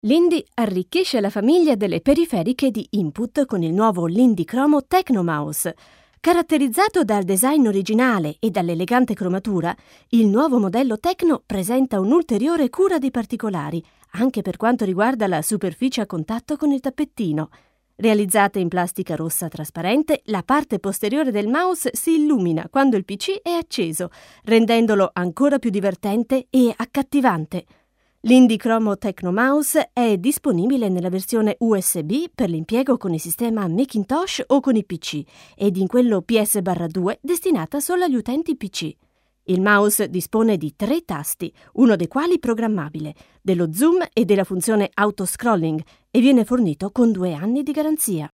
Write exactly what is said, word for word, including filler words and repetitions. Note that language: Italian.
L'Indy arricchisce la famiglia delle periferiche di input con il nuovo Lindy Chromo Technomouse. Caratterizzato dal design originale e dall'elegante cromatura, il nuovo modello Tecno presenta un'ulteriore cura dei particolari, anche per quanto riguarda la superficie a contatto con il tappettino. Realizzata in plastica rossa trasparente, la parte posteriore del mouse si illumina quando il P C è acceso, rendendolo ancora più divertente e accattivante. L'Indy Chromo Technomouse è disponibile nella versione U S B per l'impiego con il sistema Macintosh o con i P C ed in quello P S due destinata solo agli utenti P C. Il mouse dispone di tre tasti, uno dei quali programmabile, dello zoom e della funzione autoscrolling e viene fornito con due anni di garanzia.